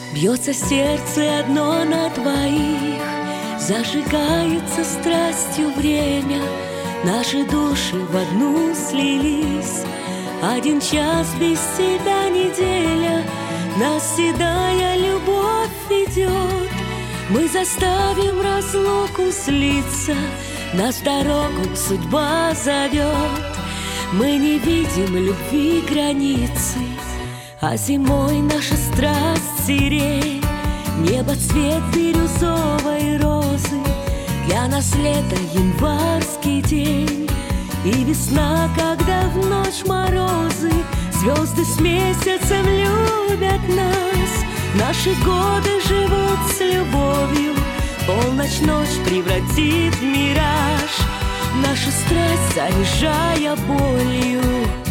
Бьется сердце одно на двоих, зажигается страстью время. Наши души в одну слились, один час без тебя неделя. Нас седая любовь ведет, мы заставим разлуку слиться. Нас в дорогу судьба зовет, мы не видим любви границы. А зимой наша страсть сирень, небо цвет бирюзовой розы. Для нас лето январский день и весна, когда в ночь морозы. Звезды с месяцем любят нас, наши годы живут с любовью. Полночь ночь превратит в мираж, нашу страсть заряжая болью.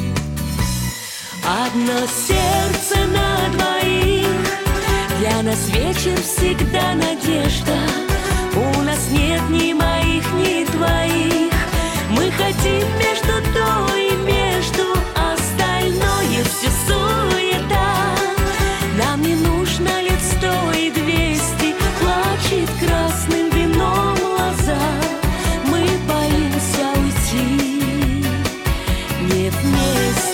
Одно сердце на двоих, для нас вечер всегда надежда. У нас нет ни моих, ни твоих, мы хотим между то и между, остальное все суета. Нам не нужно лет 100 и 200, плачет красным вином лоза. Мы боимся уйти не вместе.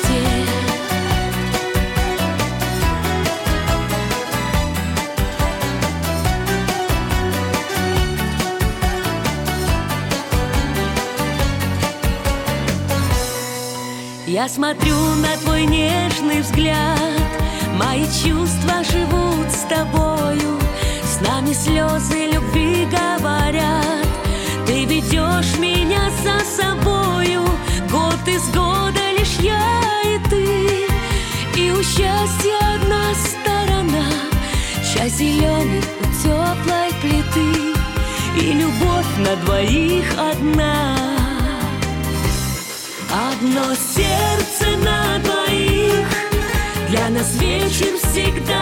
Я смотрю на твой нежный взгляд, мои чувства живут с тобою. С нами слезы любви говорят, ты ведешь меня за собою. Год из года лишь я и ты, и у счастья одна сторона. Чай зеленый у теплой плиты, и любовь на двоих одна. Одно сердце на двоих, для нас вечер всегда